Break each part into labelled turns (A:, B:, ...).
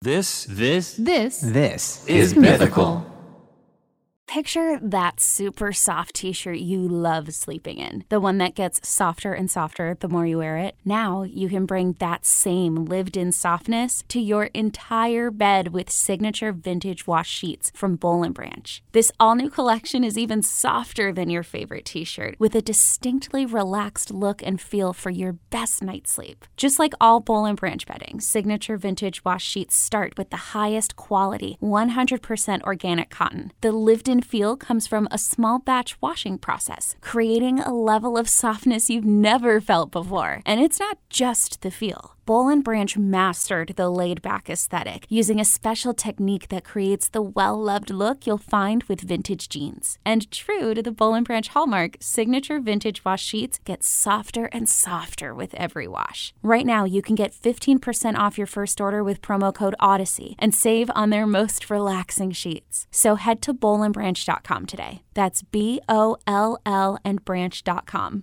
A: This
B: is mythical.
C: Picture that super soft t-shirt you love sleeping in. The one that gets softer and softer the more you wear it. Now you can bring that same lived-in softness to your entire bed with signature vintage wash sheets from Boll & Branch. This all-new collection is even softer than your favorite t-shirt, with a distinctly relaxed look and feel for your best night's sleep. Just like all Boll & Branch bedding, signature vintage wash sheets start with the highest quality, 100% organic cotton. The lived-in feel comes from a small batch washing process, creating a level of softness you've never felt before. And it's not just the feel. Boll & Branch mastered the laid-back aesthetic using a special technique that creates the well-loved look you'll find with vintage jeans. And true to the Boll & Branch hallmark, signature vintage wash sheets get softer and softer with every wash. Right now, you can get 15% off your first order with promo code Odyssey and save on their most relaxing sheets. So head to bollandbranch.com today. That's BOLL and branch.com.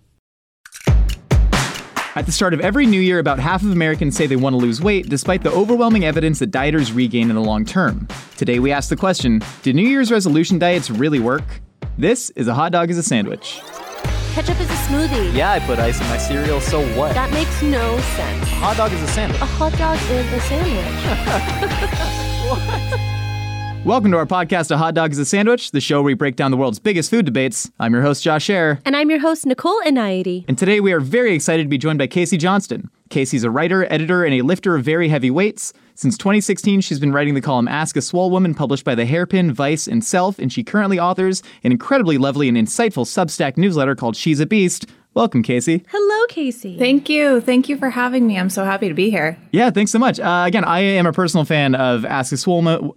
B: At the start of every new year, about half of Americans say they want to lose weight, despite the overwhelming evidence that dieters regain in the long term. Today, we ask the question, do New Year's resolution diets really work? This is A Hot Dog is a Sandwich.
D: Ketchup is a smoothie.
E: Yeah, I put ice in my cereal, so what?
D: That makes no sense.
E: A hot dog is a sandwich.
D: A hot dog is a sandwich.
E: What?
B: Welcome to our podcast, A Hot Dog is a Sandwich, the show where we break down the world's biggest food debates. I'm your host, Josh Scherer.
D: And I'm your host, Nicole Inayati.
B: And today we are very excited to be joined by Casey Johnston. Casey's a writer, editor, and a lifter of very heavy weights. Since 2016, she's been writing the column Ask a Swole Woman, published by The Hairpin, Vice, and Self, and she currently authors an incredibly lovely and insightful Substack newsletter called She's a Beast. Welcome, Casey.
D: Hello, Casey.
F: Thank you. Thank you for having me. I'm so happy to be here.
B: Yeah, thanks so much. Again, I am a personal fan of Ask a Swole Woman.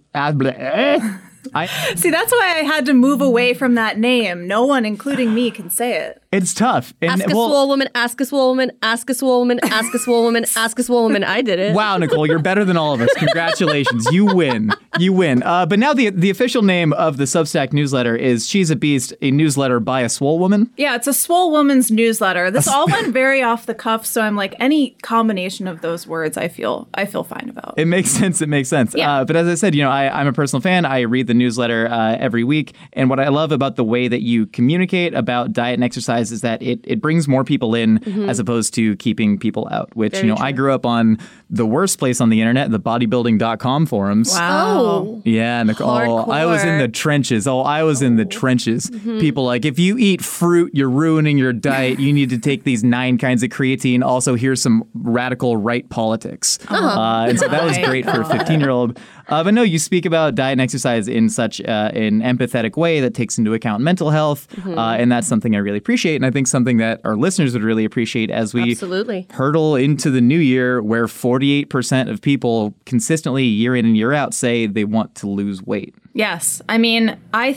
F: See, that's why I had to move away from that name. No one, including me, can say it.
B: It's tough. And,
D: ask a swole woman, ask a swole woman, ask a swole woman, ask a swole woman, ask a swole woman. I did it.
B: Wow, Nicole, you're better than all of us. Congratulations. You win. You win. But now the official name of the Substack newsletter is She's a Beast, a newsletter by a swole woman.
F: Yeah, it's a swole woman's newsletter. This all went very off the cuff, so I'm like, any combination of those words I feel fine about.
B: It makes sense. It makes sense.
F: Yeah.
B: But as I said, I'm a personal fan. I read the newsletter every week. And what I love about the way that you communicate about diet and exercise is that it brings more people in as opposed to keeping people out, which,
D: Very true.
B: I grew up on the worst place on the internet, the bodybuilding.com forums.
F: Wow.
B: Yeah, Nicole. I was in the trenches. I was in the trenches. People like, if you eat fruit, you're ruining your diet. You need to take these 9 kinds of creatine. Also, here's some radical right politics. And so that was great for a 15-year-old. But no, you speak about diet and exercise in such an empathetic way that takes into account mental health. And that's something I really appreciate. And I think something that our listeners would really appreciate as we hurtle into the new year, where 48% of people consistently year in and year out say they want to lose weight.
F: Yes. I mean, how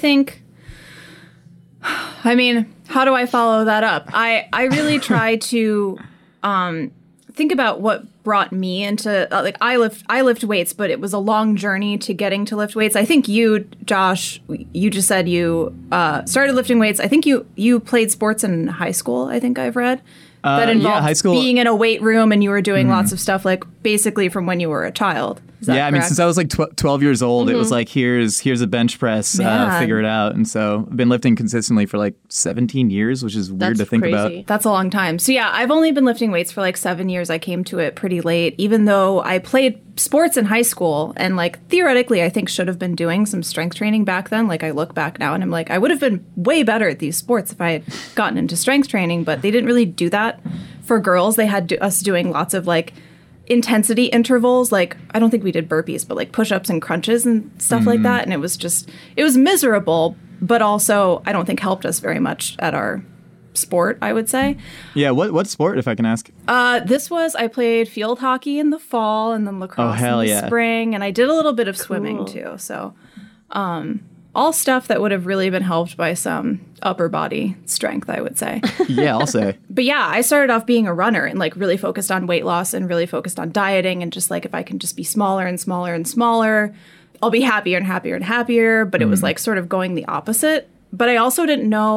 F: do I follow that up? I really try to think about what brought me into I lift weights, but it was a long journey to getting to lift weights. I think you, Josh, you just said you started lifting weights. I think you played sports in high school. I think I've read that involved
B: high school,
F: being in a weight room, and you were doing lots of stuff like basically from when you were a child. Is that correct?
B: Since I was like 12 years old, it was like, here's a bench press, figure it out. And so I've been lifting consistently for like 17 years, which is weird to think about.
F: That's a long time. So yeah, I've only been lifting weights for like 7 years. I came to it pretty late, even though I played sports in high school and like theoretically I think should have been doing some strength training back then. Like I look back now and I'm like, I would have been way better at these sports if I had gotten into strength training, but they didn't really do that for girls. They had us doing lots of like intensity intervals. Like, I don't think we did burpees, but like push-ups and crunches and stuff like that. And it was miserable, but also I don't think helped us very much at our sport, I would say.
B: Yeah, what sport, if I can ask?
F: I played field hockey in the fall and then lacrosse in the spring, and I did a little bit of swimming too. So all stuff that would have really been helped by some upper body strength, I would say.
B: Yeah, I'll say.
F: But yeah, I started off being a runner and like really focused on weight loss and really focused on dieting and just like, if I can just be smaller and smaller and smaller, I'll be happier and happier and happier. But it was like sort of going the opposite. But I also didn't know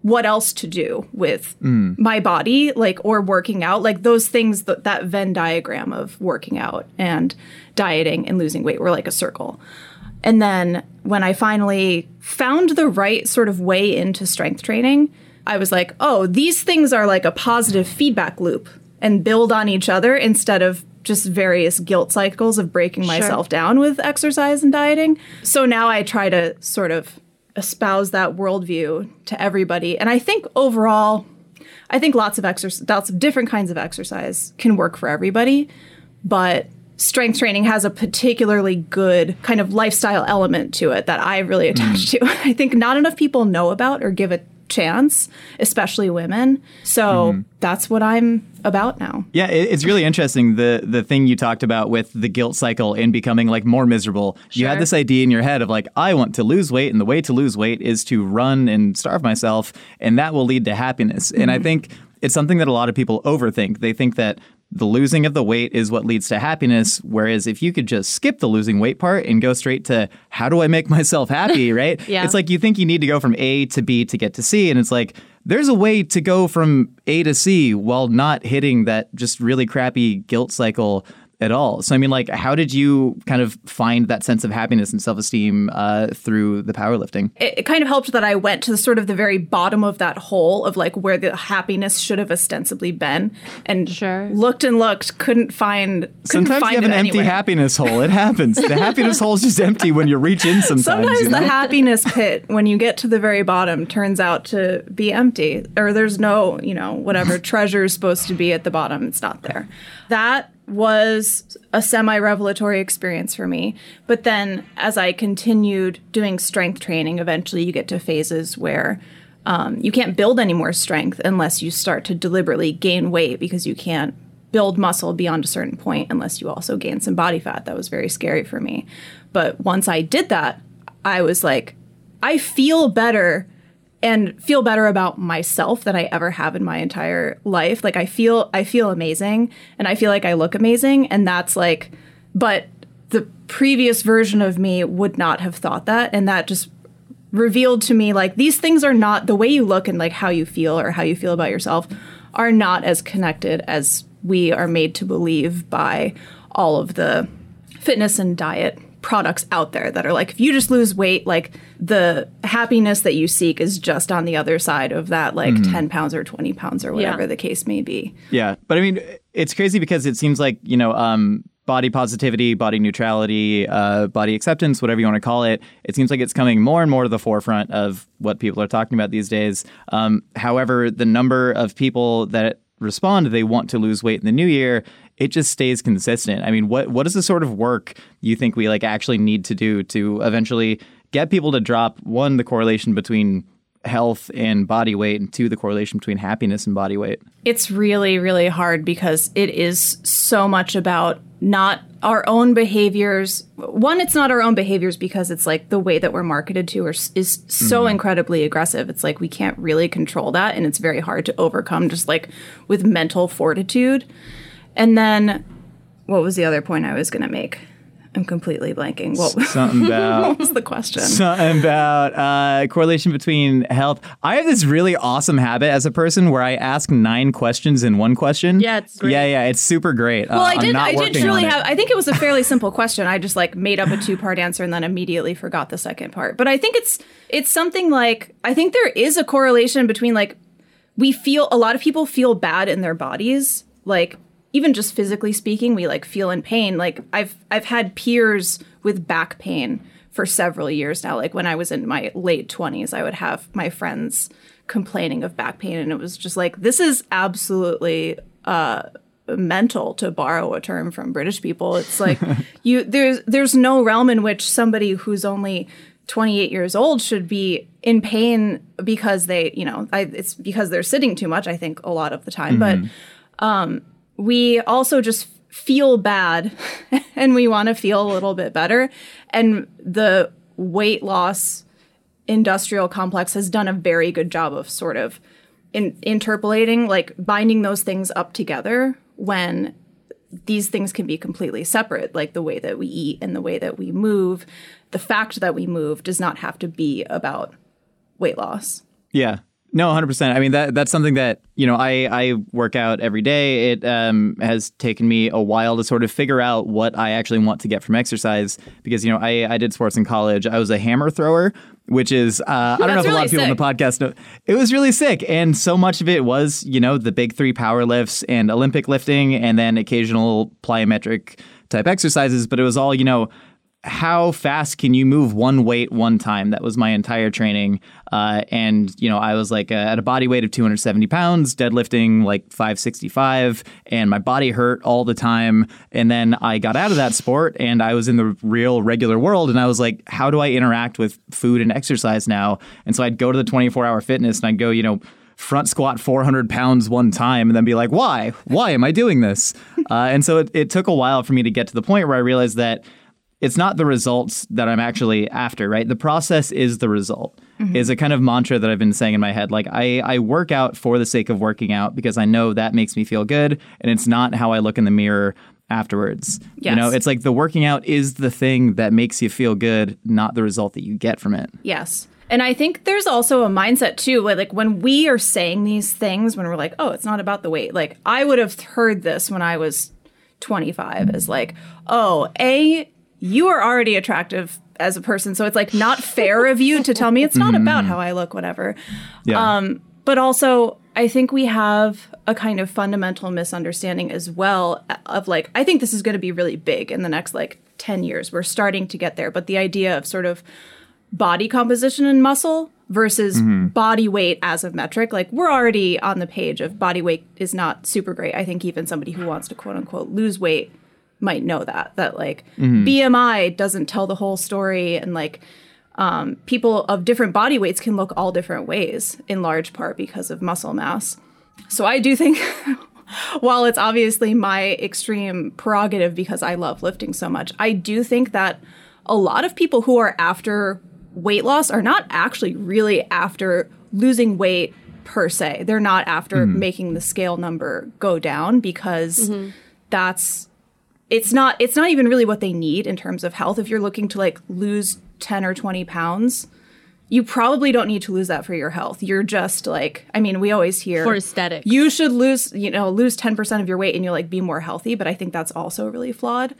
F: what else to do with my body, like, or working out, like those things, that Venn diagram of working out and dieting and losing weight were like a circle. And then when I finally found the right sort of way into strength training, I was like, oh, these things are like a positive feedback loop and build on each other instead of just various guilt cycles of breaking myself down with exercise and dieting. So now I try to sort of espouse that worldview to everybody. And I think overall, I think lots of different kinds of exercise can work for everybody, but strength training has a particularly good kind of lifestyle element to it that I really attach to. I think not enough people know about or give a chance, especially women. So that's what I'm about now.
B: Yeah, it's really interesting, the thing you talked about with the guilt cycle and becoming like more miserable. You had this idea in your head of like, I want to lose weight, and the way to lose weight is to run and starve myself, and that will lead to happiness. And I think it's something that a lot of people overthink. They think that the losing of the weight is what leads to happiness, whereas if you could just skip the losing weight part and go straight to how do I make myself happy, right? It's like you think you need to go from A to B to get to C, and it's like there's a way to go from A to C while not hitting that just really crappy guilt cycle at all. So, I mean, like, how did you kind of find that sense of happiness and self-esteem through the powerlifting?
F: It kind of helped that I went to the sort of the very bottom of that hole of like where the happiness should have ostensibly been, and looked and looked, couldn't find
B: Sometimes
F: find
B: you have
F: it
B: an empty
F: anywhere.
B: happiness hole. It happens. The happiness hole is just empty when you reach in sometimes.
F: Sometimes
B: you know?
F: the happiness pit, when you get to the very bottom, turns out to be empty, or there's no, whatever treasure is supposed to be at the bottom. It's not there. That was a semi-revelatory experience for me. But then as I continued doing strength training, eventually you get to phases where you can't build any more strength unless you start to deliberately gain weight, because you can't build muscle beyond a certain point unless you also gain some body fat. That was very scary for me. But once I did that, I was like, I feel better and feel better about myself than I ever have in my entire life. Like I feel amazing, and I feel like I look amazing. And that's like, but the previous version of me would not have thought that. And that just revealed to me, like, these things are not, the way you look and like how you feel or how you feel about yourself are not as connected as we are made to believe by all of the fitness and diet products out there that are like, if you just lose weight, like the happiness that you seek is just on the other side of that, like 10 pounds or 20 pounds or whatever the case may be.
B: Yeah. But I mean, it's crazy because it seems like, body positivity, body neutrality, body acceptance, whatever you want to call it, it seems like it's coming more and more to the forefront of what people are talking about these days. However, the number of people that respond they want to lose weight in the new year, it just stays consistent. I mean, what is the sort of work you think we like actually need to do to eventually get people to drop, one, the correlation between health and body weight, and two, the correlation between happiness and body weight? It's
F: really, really hard because it is so much about not our own behaviors. One, it's not our own behaviors because it's like the way that we're marketed to is so incredibly aggressive. It's like we can't really control that, and it's very hard to overcome just like with mental fortitude. And then what was the other point I was going to make? I'm completely blanking.
B: Something about
F: what was the question?
B: Something about correlation between health. I have this really awesome habit as a person where I ask 9 questions in one question.
D: Yeah, it's great.
B: Yeah, it's super great.
F: Well, I did truly have. I think it was a fairly simple question. I just like made up a 2-part answer and then immediately forgot the second part. But I think it's something like, I think there is a correlation between like a lot of people feel bad in their bodies, like. Even just physically speaking, we like feel in pain. Like I've had peers with back pain for several years now. Like when I was in my late 20s, I would have my friends complaining of back pain, and it was just like, this is absolutely mental, to borrow a term from British people. It's like there's no realm in which somebody who's only 28 years old should be in pain because they, it's because they're sitting too much, I think, a lot of the time. But we also just feel bad and we want to feel a little bit better. And the weight loss industrial complex has done a very good job of sort of interpolating, like binding those things up together when these things can be completely separate, like the way that we eat and the way that we move. The fact that we move does not have to be about weight loss.
B: Yeah. No, 100%. I mean, that's something that, I work out every day. It has taken me a while to sort of figure out what I actually want to get from exercise because, I did sports in college. I was a hammer thrower, which is, I don't know if a lot of people on the podcast know. It was really sick. And so much of it was, the big 3 power lifts and Olympic lifting and then occasional plyometric type exercises. But it was all, how fast can you move one weight one time? That was my entire training. And I was like at a body weight of 270 pounds, deadlifting like 565, and my body hurt all the time. And then I got out of that sport and I was in the real regular world. And I was like, how do I interact with food and exercise now? And so I'd go to the 24-hour fitness and I'd go, front squat 400 pounds one time and then be like, why? Why am I doing this? And so it took a while for me to get to the point where I realized that it's not the results that I'm actually after, right? The process is the result, is a kind of mantra that I've been saying in my head. Like I work out for the sake of working out because I know that makes me feel good. And it's not how I look in the mirror afterwards.
F: Yes.
B: It's like the working out is the thing that makes you feel good, not the result that you get from it.
F: Yes. And I think there's also a mindset too, like when we are saying these things, when we're like, oh, it's not about the weight. Like I would have heard this when I was 25 as like, oh, you are already attractive as a person. So it's like not fair of you to tell me it's not about how I look, whatever.
B: Yeah.
F: But also I think we have a kind of fundamental misunderstanding as well of like, I think this is going to be really big in the next like 10 years. We're starting to get there. But the idea of sort of body composition and muscle versus body weight as a metric, like we're already on the page of body weight is not super great. I think even somebody who wants to quote unquote lose weight might know that like BMI doesn't tell the whole story, and like people of different body weights can look all different ways in large part because of muscle mass. So I do think while it's obviously my extreme prerogative because I love lifting so much, I do think that a lot of people who are after weight loss are not actually really after losing weight per se. They're not after making the scale number go down because it's not even really what they need in terms of health. If you're looking to like lose 10 or 20 pounds, you probably don't need to lose that for your health. You're just like, I mean, we always hear
D: for aesthetics.
F: You should lose 10% of your weight and you'll like be more healthy. But I think that's also really flawed.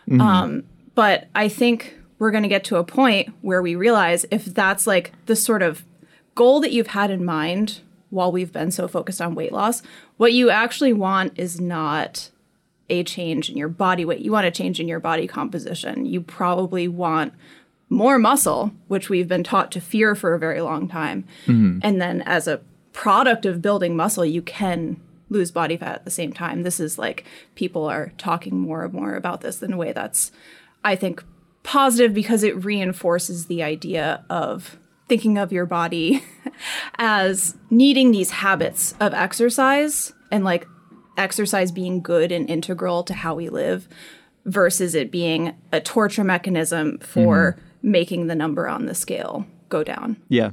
F: But I think we're going to get to a point where we realize if that's like the sort of goal that you've had in mind while we've been so focused on weight loss, what you actually want is not a change in your body weight. You want a change in your body composition. You probably want more muscle, which we've been taught to fear for a very long time. And then as a product of building muscle, you can lose body fat at the same time. This is like people are talking more and more about this in a way that's, I think, positive because it reinforces the idea of thinking of your body as needing these habits of exercise and like exercise being good and integral to how we live versus it being a torture mechanism for making the number on the scale go down.
B: Yeah.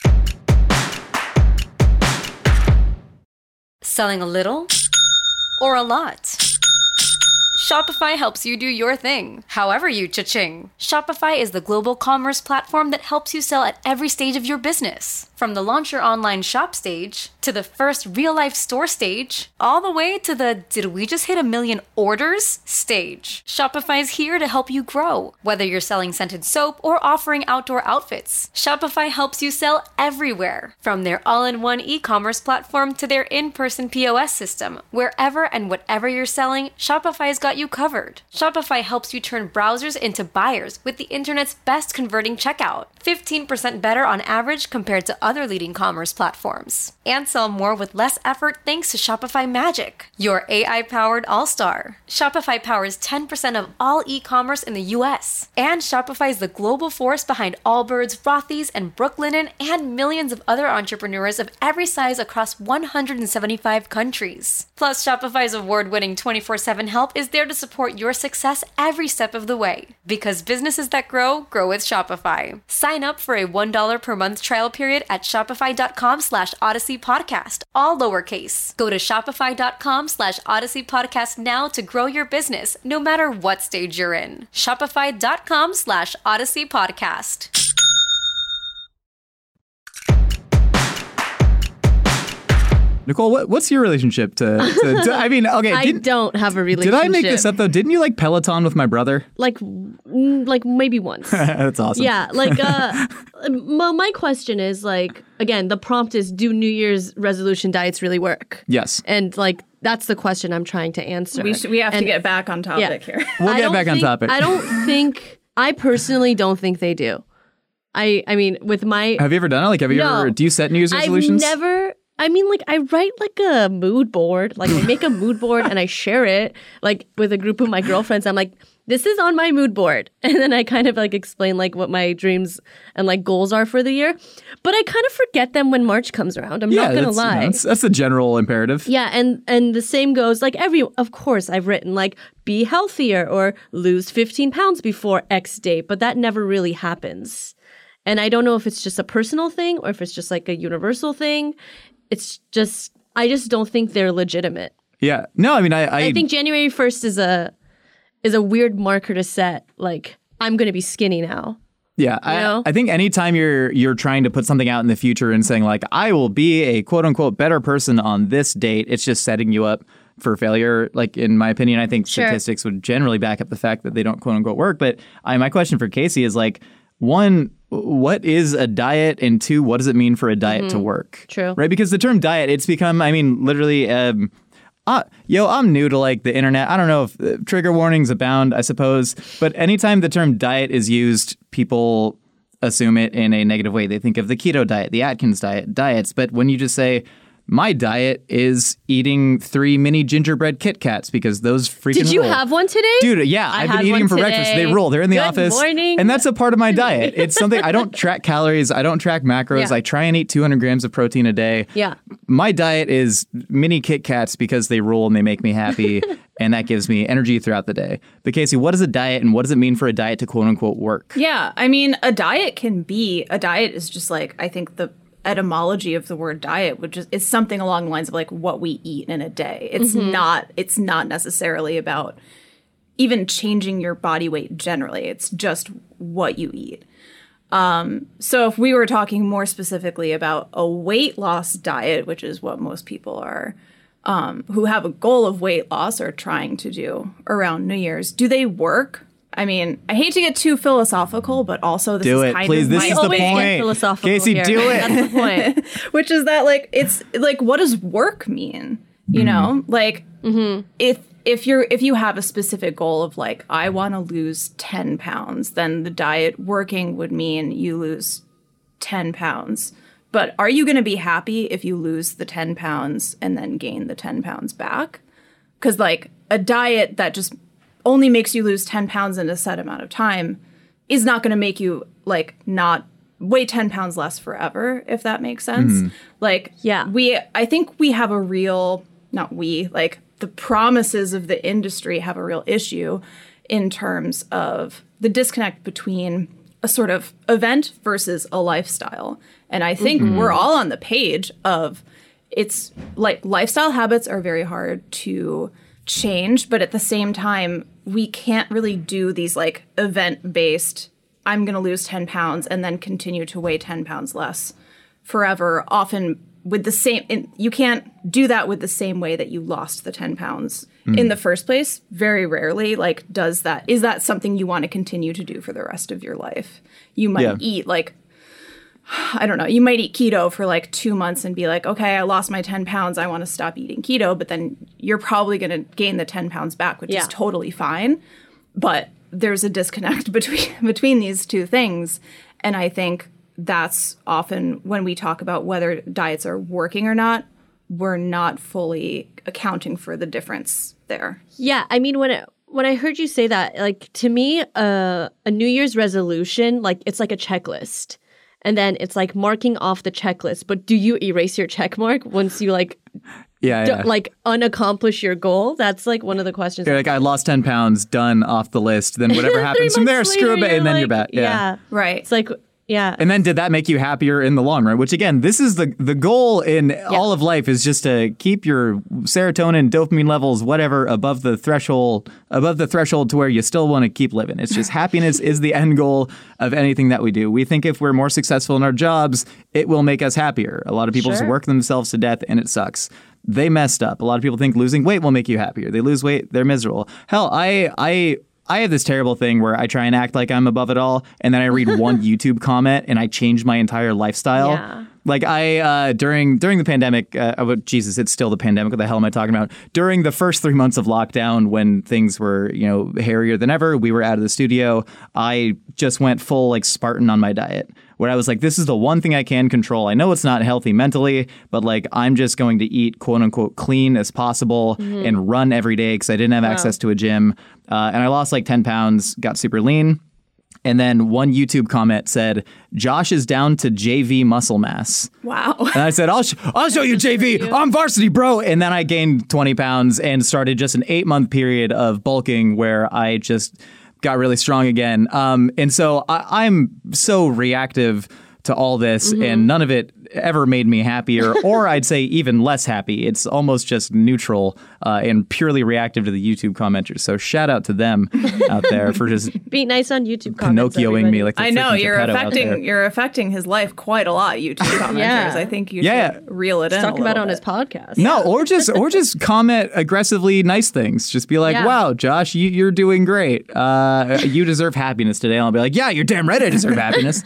A: Selling a little or a lot? Shopify helps you do your thing, however you cha-ching. Shopify is the global commerce platform that helps you sell at every stage of your business. From the launch your online shop stage, to the first real-life store stage, all the way to the did we just hit 1 million orders stage. Shopify's here to help you grow. Whether you're selling scented soap or offering outdoor outfits, Shopify helps you sell everywhere. From their all-in-one e-commerce platform to their in-person POS system, wherever and whatever you're selling, Shopify's got you covered. Shopify helps you turn browsers into buyers with the internet's best converting checkout. 15% better on average compared to other leading commerce platforms. And sell more with less effort thanks to Shopify Magic, your AI-powered all-star. Shopify powers 10% of all e-commerce in the US. And Shopify is the global force behind Allbirds, Rothy's, and Brooklinen, and millions of other entrepreneurs of every size across 175 countries. Plus, Shopify's award-winning 24/7 help is there to support your success every step of the way. Because businesses that grow, grow with Shopify. Sign up for a $1 per month trial period at shopify.com/Odyssey Podcast, all lowercase. Go to shopify.com/Odyssey Podcast now to grow your business, no matter what stage you're in. Shopify.com/Odyssey Podcast.
B: Nicole, what's your relationship to I mean, okay.
D: I don't have a relationship.
B: Did I make this up though? Didn't you like Peloton with my brother?
D: Like maybe once.
B: That's awesome.
D: Yeah, like my question is like, again, the prompt is, do New Year's resolution diets really work?
B: Yes.
D: And like that's the question I'm trying to answer.
F: We have to get back on topic here.
B: We'll get back on topic.
D: I personally don't think they do. I mean, with my...
B: Have you ever done it? Like, do you set New Year's resolutions?
D: I've never... I mean, like, I write, like, a mood board. Like, I make a mood board and I share it, like, with a group of my girlfriends. I'm like, this is on my mood board. And then I kind of, like, explain, like, what my dreams and, like, goals are for the year. But I kind of forget them when March comes around. I'm not going to lie.
B: That's a general imperative.
D: Yeah, and the same goes, like, of course, I've written, like, be healthier or lose 15 pounds before X date. But that never really happens. And I don't know if it's just a personal thing or if it's just, like, a universal thing. It's just, I just don't think they're legitimate.
B: Yeah. No, I mean, I
D: think January 1st is a weird marker to set. Like, I'm going to be skinny now.
B: Yeah. I think anytime you're trying to put something out in the future and saying like, I will be a quote unquote better person on this date, it's just setting you up for failure. Like, in my opinion, I think statistics would generally back up the fact that they don't quote unquote work. But my question for Casey is like, one, what is a diet? And two, what does it mean for a diet to work?
D: True.
B: Right? Because the term diet, it's become, I mean, literally, I'm new to like the internet. I don't know if trigger warnings abound, I suppose. But anytime the term diet is used, people assume it in a negative way. They think of the keto diet, the Atkins diets. But when you just say, my diet is eating 3 mini gingerbread Kit Kats because those freaking
D: Did you
B: rule.
D: have one today?
B: Dude, yeah. I've been eating them for breakfast. They rule. They're in the office.
D: Morning.
B: And that's a part of my diet. It's something, I don't track calories. I don't track macros.
D: Yeah.
B: I try and eat 200 grams of protein a day.
D: Yeah.
B: My diet is mini Kit Kats because they rule and they make me happy. And that gives me energy throughout the day. But Casey, what is a diet and what does it mean for a diet to quote unquote work?
F: Yeah. I mean, a diet is just like, I think the etymology of the word diet is something along the lines of like what we eat in a day. It's not necessarily about even changing your body weight generally. It's just what you eat. So if we were talking more specifically about a weight loss diet, which is what most people are who have a goal of weight loss are trying to do around New Year's, do they work? I mean, I hate to get too philosophical, but also this is kind of
B: This is the point.
D: Philosophical
B: Casey,
D: here.
B: do it.
D: That's the point.
F: Which is that, like, it's like, what does work mean? You know, like, if you have a specific goal of like, I want to lose 10 pounds, then the diet working would mean you lose 10 pounds. But are you going to be happy if you lose the 10 pounds and then gain the 10 pounds back? Because like a diet that just only makes you lose 10 pounds in a set amount of time is not going to make you like not weigh 10 pounds less forever, if that makes sense. Like,
D: yeah,
F: I think we have a real, like the promises of the industry have a real issue in terms of the disconnect between a sort of event versus a lifestyle. And I think we're all on the page of it's like lifestyle habits are very hard to change, but at the same time, we can't really do these like event-based, I'm going to lose 10 pounds and then continue to weigh 10 pounds less forever, often with the same, you can't do that with the same way that you lost the 10 pounds in the first place. Very rarely, like, is that something you want to continue to do for the rest of your life? You might eat like, I don't know, you might eat keto for like 2 months and be like, okay, I lost my 10 pounds. I want to stop eating keto. But then you're probably going to gain the 10 pounds back, which is totally fine. But there's a disconnect between these two things. And I think that's often when we talk about whether diets are working or not, we're not fully accounting for the difference there.
D: Yeah, I mean, when I heard you say that, like, to me, a New Year's resolution, like, it's like a checklist. And then it's like marking off the checklist. But do you erase your check mark once you like like unaccomplish your goal? That's like one of the questions.
B: You're like, I lost 10 pounds, done, off the list. Then whatever happens from there, screw it, and then you're back.
F: Right.
D: It's like, Yeah.
B: And then did that make you happier in the long run? Which again, this is the goal in all of life is just to keep your serotonin, dopamine levels, whatever, above the threshold to where you still want to keep living. It's just happiness is the end goal of anything that we do. We think if we're more successful in our jobs, it will make us happier. A lot of people just work themselves to death and it sucks. They messed up. A lot of people think losing weight will make you happier. They lose weight, they're miserable. Hell, I have this terrible thing where I try and act like I'm above it all, and then I read one YouTube comment and I change my entire lifestyle.
D: Yeah.
B: Like during the pandemic, Jesus, it's still the pandemic. What the hell am I talking about? During the first 3 months of lockdown, when things were, hairier than ever, we were out of the studio. I just went full like Spartan on my diet, where I was like, this is the one thing I can control. I know it's not healthy mentally, but like I'm just going to eat quote unquote clean as possible and run every day because I didn't have access to a gym. And I lost like 10 pounds, got super lean. And then one YouTube comment said, Josh is down to JV muscle mass.
F: Wow.
B: And I said, I'll show you JV. I'm varsity, bro. And then I gained 20 pounds and started just an 8-month period of bulking where I just got really strong again. And so I'm so reactive to all this, and none of it ever made me happier, or I'd say even less happy. It's almost just neutral and purely reactive to the YouTube commenters. So shout out to them out there for just
D: be nice on YouTube comments.
B: Pinocchioing me like the
F: I know
B: freaking
F: you're affecting his life quite a lot. YouTube commenters.
D: Yeah.
F: I think you should reel it in.
D: Talk about it on
F: bit.
D: his podcast.
B: No, or just comment aggressively nice things. Just be like, wow, Josh, you're doing great. You deserve happiness today. And I'll be like, yeah, you're damn right I deserve happiness.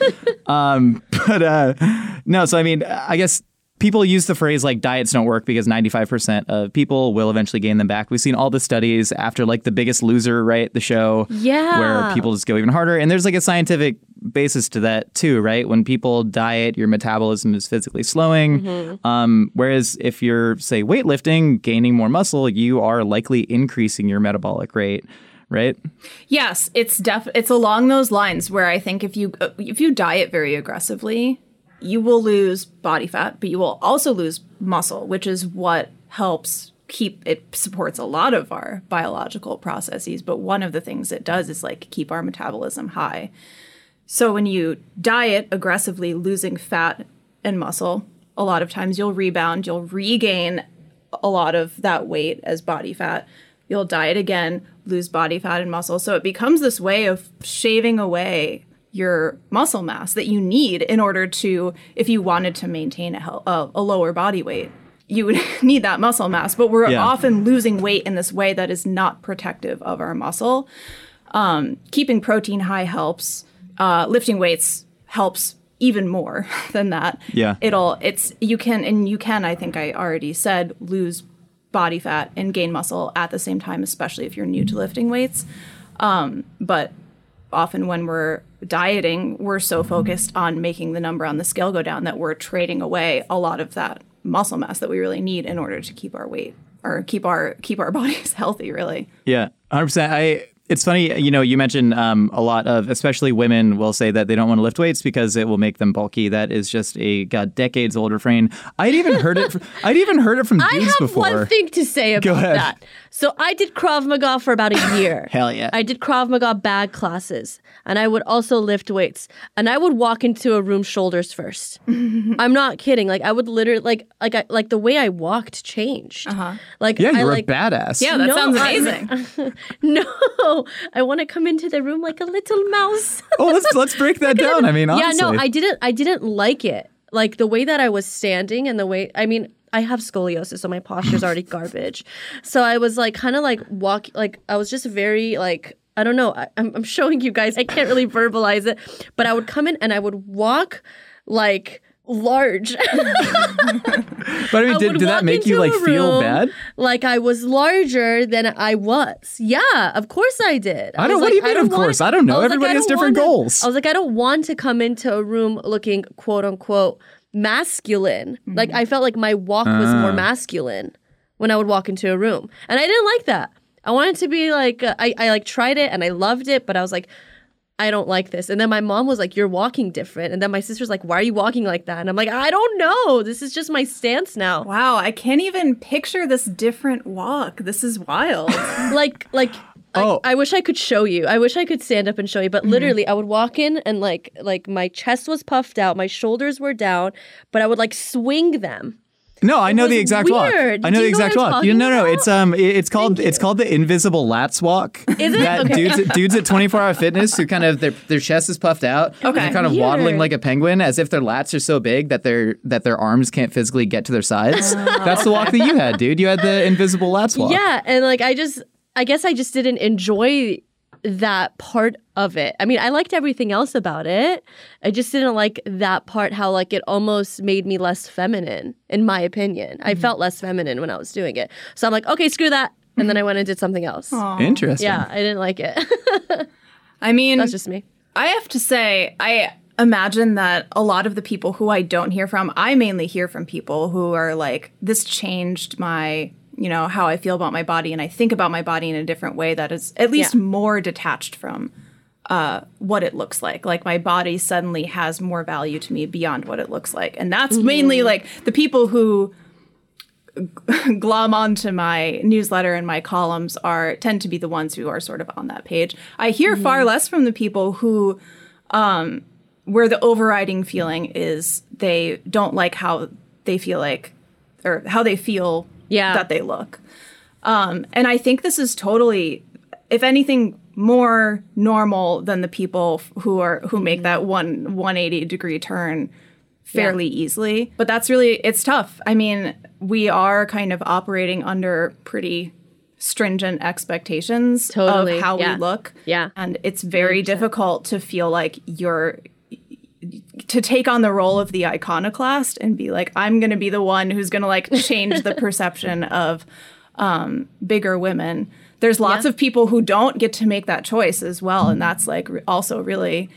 B: No, so I mean, I guess people use the phrase like diets don't work because 95% of people will eventually gain them back. We've seen all the studies after like The Biggest Loser, right? The show where people just go even harder. And there's like a scientific basis to that too, right? When people diet, your metabolism is physically slowing. Whereas if you're, say, weightlifting, gaining more muscle, you are likely increasing your metabolic rate. Right?
F: Yes, it's along those lines where I think if you diet very aggressively, you will lose body fat, but you will also lose muscle, which is what helps supports a lot of our biological processes. But one of the things it does is like keep our metabolism high. So when you diet aggressively, losing fat and muscle, a lot of times you'll rebound, you'll regain a lot of that weight as body fat. You'll diet again, lose body fat and muscle. So it becomes this way of shaving away your muscle mass that you need in order to, if you wanted to maintain a lower body weight, you would need that muscle mass. But we're often losing weight in this way that is not protective of our muscle. Keeping protein high helps. Lifting weights helps even more than that.
B: Yeah.
F: You can, I think I already said, lose body fat and gain muscle at the same time, especially if you're new to lifting weights. But often when we're dieting, we're so focused on making the number on the scale go down that we're trading away a lot of that muscle mass that we really need in order to keep our weight or keep our bodies healthy, really.
B: Yeah, 100%. It's funny, you mentioned a lot of, especially women will say that they don't want to lift weights because it will make them bulky. That is just a decades old refrain. I'd even heard it from dudes before.
D: I have one thing to say about that. So I did Krav Maga for about a year.
B: Hell yeah.
D: I did Krav Maga bag classes, and I would also lift weights. And I would walk into a room shoulders first. I'm not kidding. Like I would literally like the way I walked changed. Like
B: yeah, you're a badass.
F: Yeah, that sounds amazing.
D: No. I want to come into the room like a little mouse.
B: Oh, let's break that down. I mean, honestly.
D: Yeah, no, I didn't like it. Like the way that I was standing and the way, I mean, I have scoliosis, so my posture's already garbage. So I was like kind of like I was just very like, I don't know. I'm showing you guys. I can't really verbalize it, but I would come in and I would walk like large.
B: But I mean, did that make you like feel bad?
D: Like I was larger than I was. Yeah, of course I did.
B: What do you mean, of course? I don't know. Everybody has different goals.
D: I was like, I don't want to come into a room looking quote unquote masculine. Like I felt like my walk was more masculine when I would walk into a room. And I didn't like that. I wanted to be like, I like tried it and I loved it, but I was like, I don't like this. And then my mom was like, you're walking different. And then my sister's like, why are you walking like that? And I'm like, I don't know. This is just my stance now.
F: Wow, I can't even picture this different walk. This is wild.
D: like I wish I could show you. I wish I could stand up and show you. But literally, I would walk in and like my chest was puffed out, my shoulders were down, but I would like swing them.
B: No, I know the exact
D: weird.
B: walk. I know the exact walk. No. It's called the invisible lats walk.
D: Is it?
B: That
D: Okay.
B: dudes at 24 Hour Fitness who kind of their chest is puffed out.
F: Okay.
B: And they're kind of
D: Weird.
B: waddling like a penguin, as if their lats are so big that their arms can't physically get to their sides. That's the walk that you had, dude. You had the invisible lats walk.
D: Yeah, and like I guess I just didn't enjoy that part of it. I mean, I liked everything else about it. I just didn't like that part, how like it almost made me less feminine, in my opinion. I felt less feminine when I was doing it. So I'm like, okay, screw that. And then I went and did something else.
B: Interesting.
D: Yeah, I didn't like it.
F: I mean,
D: That's just me.
F: I have to say, I imagine that a lot of the people who I don't hear from, I mainly hear from people who are like, this changed my, how I feel about my body, and I think about my body in a different way that is at least more detached from what it looks like. Like my body suddenly has more value to me beyond what it looks like. And that's mainly like the people who glom onto my newsletter and my columns tend to be the ones who are sort of on that page. I hear far less from the people who where the overriding feeling is they don't like how they feel like, or how they feel that they look. And I think this is totally, if anything, more normal than the people who make that 180-degree turn fairly easily. But that's really, it's tough. I mean, we are kind of operating under pretty stringent expectations of how we look.
D: Yeah.
F: And it's very difficult to feel like to take on the role of the iconoclast and be like, I'm going to be the one who's going to like change the perception of bigger women. There's lots of people who don't get to make that choice as well. And that's like also really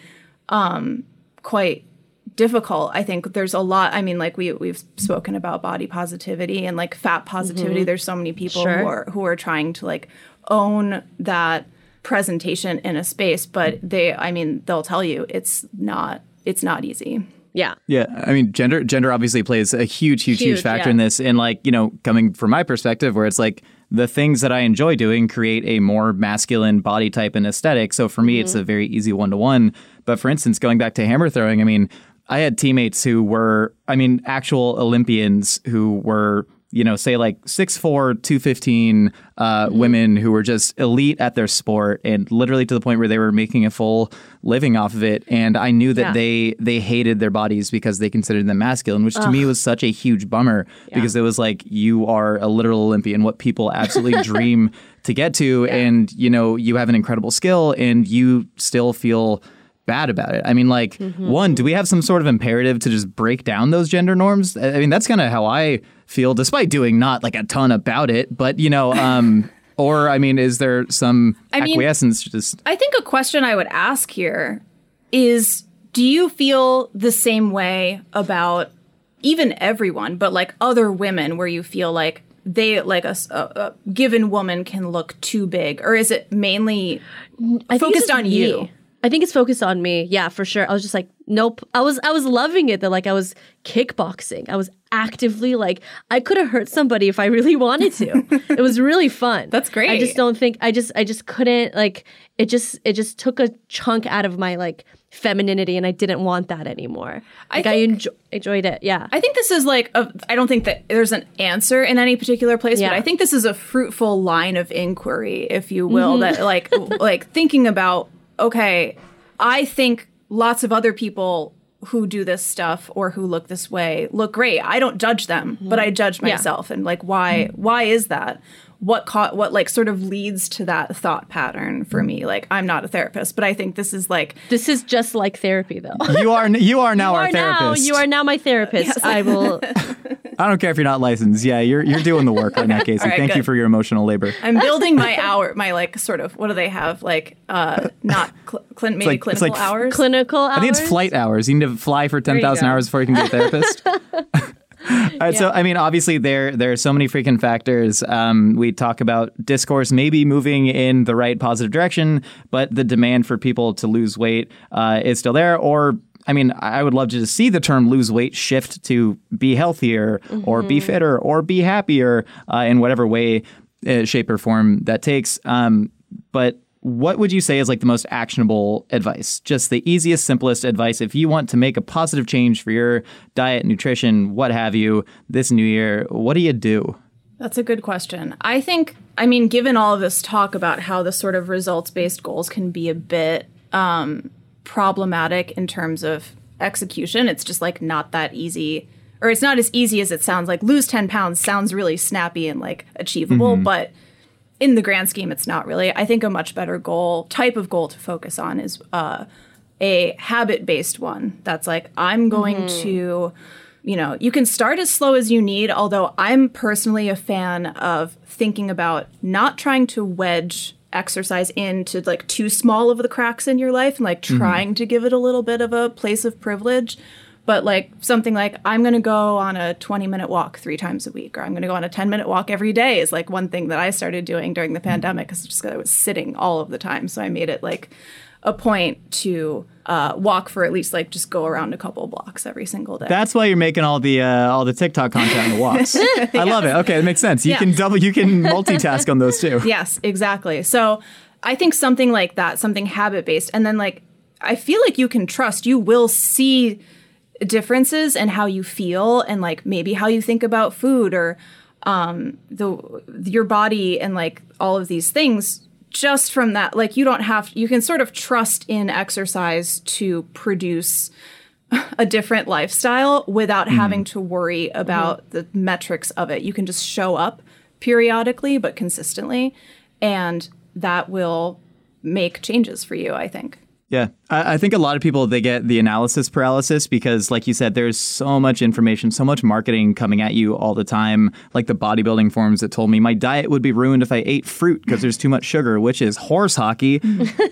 F: quite difficult. I think there's a lot. I mean, like we've spoken about body positivity and like fat positivity. There's so many people who are trying to like own that presentation in a space, but they'll tell you it's not easy.
D: Yeah.
B: Yeah. I mean, gender obviously plays a huge factor in this. And like, coming from my perspective, where it's like the things that I enjoy doing create a more masculine body type and aesthetic. So for me, it's a very easy one-to-one. But for instance, going back to hammer throwing, I mean, I had teammates who were, actual Olympians who were, say like 6'4", 215 women who were just elite at their sport, and literally to the point where they were making a full living off of it. And I knew that they hated their bodies because they considered them masculine, which to me was such a huge bummer because it was like, you are a literal Olympian, what people absolutely dream to get to. And, you have an incredible skill and you still feel bad about it. I mean, like, one, do we have some sort of imperative to just break down those gender norms? I mean, that's kind of how I feel, despite doing not like a ton about it. But, or, is there some acquiescence? Just
F: I think a question I would ask here is, do you feel the same way about even everyone, but like other women, where you feel like they, like a given woman can look too big? Or is it mainly focused on you?
D: I think it's focused on me. Yeah, for sure. I was just like, nope. I was loving it that like I was kickboxing. I was actively like, I could have hurt somebody if I really wanted to. It was really fun.
F: That's great.
D: I just don't think I just couldn't, like, it just took a chunk out of my like femininity, and I didn't want that anymore. Like I enjoyed it. Yeah.
F: I think this is like I don't think that there's an answer in any particular place, but I think this is a fruitful line of inquiry, if you will, that like thinking about, okay, I think lots of other people who do this stuff or who look this way look great. I don't judge them, but I judge myself. And like, why is that? What like sort of leads to that thought pattern for me? Like, I'm not a therapist, but I think this is
D: just like therapy, though.
B: You are now our therapist.
D: You are now my therapist. Yes. I will.
B: I don't care if you're not licensed. Yeah, you're doing the work right now, Casey.
F: Right,
B: Thank you for your emotional labor.
F: I'm building my like sort of, what do they have? Like, not clinical hours?
D: Clinical hours?
B: I think it's flight hours. You need to fly for 10,000 hours before you can get a therapist. All right, so obviously there are so many freaking factors. We talk about discourse maybe moving in the right positive direction, but the demand for people to lose weight is still there. Or, I would love to just see the term lose weight shift to be healthier or be fitter or be happier in whatever way, shape, or form that takes. But what would you say is like the most actionable advice? Just the easiest, simplest advice if you want to make a positive change for your diet, nutrition, what have you, this new year, what do you do?
F: That's a good question. I think, given all of this talk about how the sort of results-based goals can be a bit problematic in terms of execution, it's just like not that easy, or it's not as easy as it sounds. Like lose 10 pounds sounds really snappy and like achievable, but in the grand scheme, it's not really. I think a much better type of goal to focus on is a habit-based one. That's like, I'm going to, you can start as slow as you need, although I'm personally a fan of thinking about not trying to wedge exercise into like too small of the cracks in your life and like trying to give it a little bit of a place of privilege. But like something like I'm going to go on a 20-minute walk 3 times a week, or I'm going to go on a 10-minute walk every day is like one thing that I started doing during the pandemic because I was sitting all of the time. So I made it like a point to walk for at least like just go around a couple blocks every single day.
B: That's why you're making all the TikTok content on the walks. I love it. Okay, that makes sense. You can multitask on those too.
F: Yes, exactly. So I think something like that, something habit-based, and then like I feel like you will see differences in how you feel and like maybe how you think about food or your body and like all of these things just from that. Like you can sort of trust in exercise to produce a different lifestyle without having to worry about the metrics of it. You can just show up periodically but consistently, and that will make changes for you, I think.
B: Yeah, I think a lot of people, they get the analysis paralysis because, like you said, there's so much information, so much marketing coming at you all the time. Like the bodybuilding forums that told me my diet would be ruined if I ate fruit because there's too much sugar, which is horse hockey.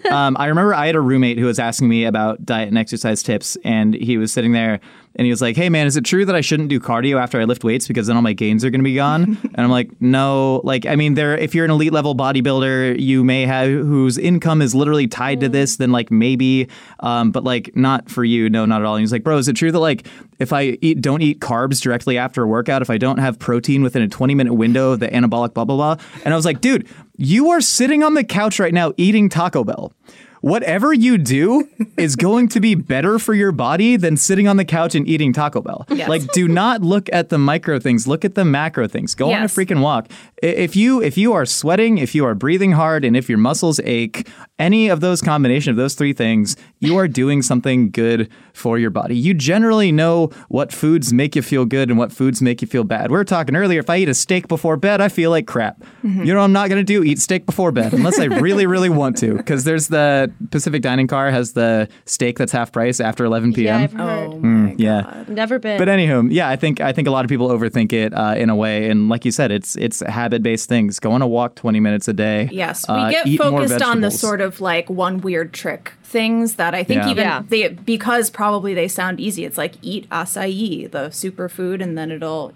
B: I remember I had a roommate who was asking me about diet and exercise tips, and he was sitting there and he was like, hey, man, is it true that I shouldn't do cardio after I lift weights because then all my gains are going to be gone? And I'm like, no. Like, I mean, if you're an elite level bodybuilder, you may have whose income is literally tied to this, then like maybe, but like not for you. No, not at all. And he's like, bro, is it true that like if I don't eat carbs directly after a workout, if I don't have protein within a 20-minute window, the anabolic blah, blah, blah. And I was like, dude, you are sitting on the couch right now eating Taco Bell. Whatever you do is going to be better for your body than sitting on the couch and eating Taco Bell. Yes. Like, do not look at the micro things. Look at the macro things. Go on a freaking walk. If you are sweating, if you are breathing hard, and if your muscles ache, any of those combination of those 3 things, you are doing something good for your body. You generally know what foods make you feel good and what foods make you feel bad. We were talking earlier, if I eat a steak before bed, I feel like crap. You know what I'm not going to do? Eat steak before bed, unless I really, really want to. Because there's the Pacific Dining Car has the steak that's half price after 11 p.m.
D: Yeah, I've heard.
F: Oh my God.
B: Yeah.
D: Never been.
B: But anywho, yeah, I think a lot of people overthink it in a way. And like you said, it's habit-based things. Go on a walk 20 minutes a day.
F: Yes, we get focused on the sort of like one weird trick things that I think because probably they sound easy. It's like eat acai, the superfood, and then it'll,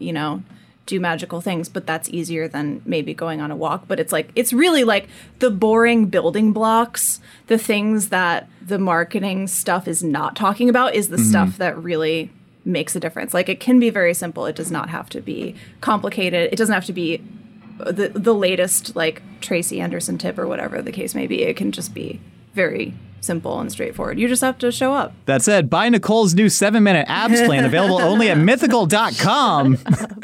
F: do magical things. But that's easier than maybe going on a walk. But it's really like the boring building blocks, the things that the marketing stuff is not talking about is the stuff that really makes a difference. Like it can be very simple. It does not have to be complicated. It doesn't have to be the latest like Tracy Anderson tip or whatever the case may be. It can just be very simple and straightforward. You just have to show up.
B: That said, buy Nicole's new 7-minute abs plan available only at mythical.com.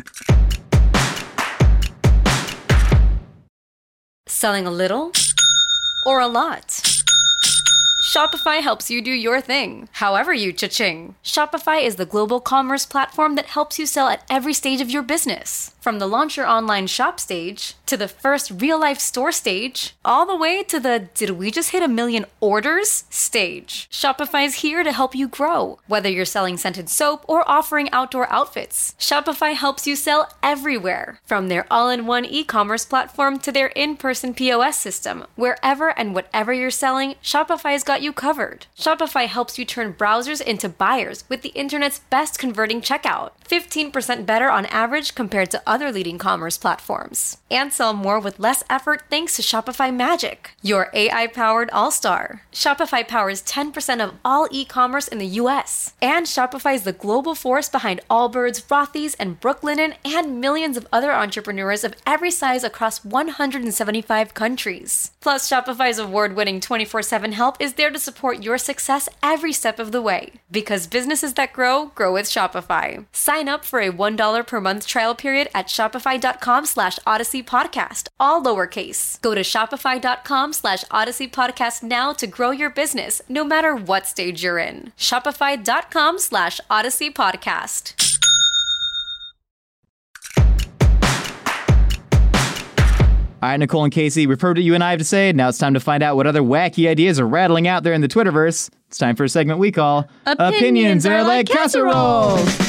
A: Selling a little or a lot? Shopify helps you do your thing, however you cha-ching. Shopify is the global commerce platform that helps you sell at every stage of your business. From the launch your online shop stage, to the first real-life store stage, all the way to the did we just hit 1 million orders stage. Shopify's here to help you grow. Whether you're selling scented soap or offering outdoor outfits, Shopify helps you sell everywhere. From their all-in-one e-commerce platform to their in-person POS system. Wherever and whatever you're selling, Shopify's got got you covered. Shopify helps you turn browsers into buyers with the internet's best converting checkout. 15% better on average compared to other leading commerce platforms. And sell more with less effort thanks to Shopify Magic, your AI-powered all-star. Shopify powers 10% of all e-commerce in the US. And Shopify is the global force behind Allbirds, Rothy's, and Brooklinen, and millions of other entrepreneurs of every size across 175 countries. Plus, Shopify's award-winning 24/7 help is there to support your success every step of the way. Because businesses that grow with Shopify. Sign up for a $1 per month trial period at shopify.com/Odyssey Podcast, all lowercase. Go to shopify.com/Odyssey Podcast now to grow your business, no matter what stage you're in. Shopify.com/Odyssey Podcast.
B: All right, Nicole and Casey, we've heard what you and I have to say. Now it's time to find out what other wacky ideas are rattling out there in the Twitterverse. It's time for a segment we call
D: Opinions Are Like Casseroles.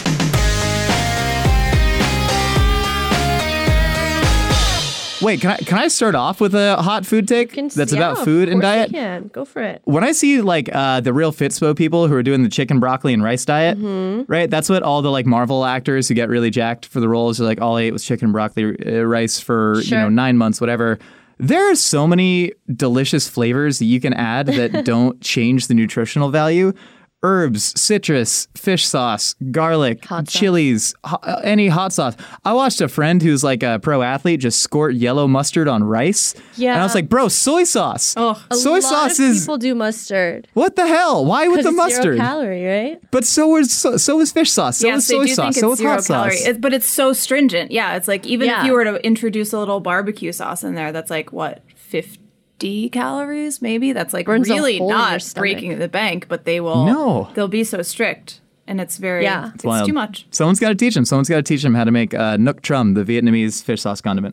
B: Wait, can I start off with a hot food take that's about food and diet?
D: Yeah, go for it.
B: When I see like the real Fitspo people who are doing the chicken, broccoli, and rice diet, right? That's what all the like Marvel actors who get really jacked for the roles are like. All I ate was chicken, broccoli, rice for 9 months, whatever. There are so many delicious flavors that you can add that don't change the nutritional value. Herbs, citrus, fish sauce, garlic, chilies, any hot sauce. I watched a friend who's like a pro athlete just squirt yellow mustard on rice. Yeah. And I was like, bro, soy sauce.
D: Oh,
B: soy sauce is...
D: people do mustard.
B: What the hell? Why with the mustard?
D: 0 calorie, right?
B: But so is fish sauce. So is soy sauce. So is hot sauce.
F: But it's so stringent. Yeah, it's like even if you were to introduce a little barbecue sauce in there, that's like, what, 50 calories maybe? That's like
D: burns
F: really not breaking the bank, but they'll be so strict, and it's very it's too much.
B: Someone's got to teach them how to make Nuoc Trum, the Vietnamese fish sauce condiment.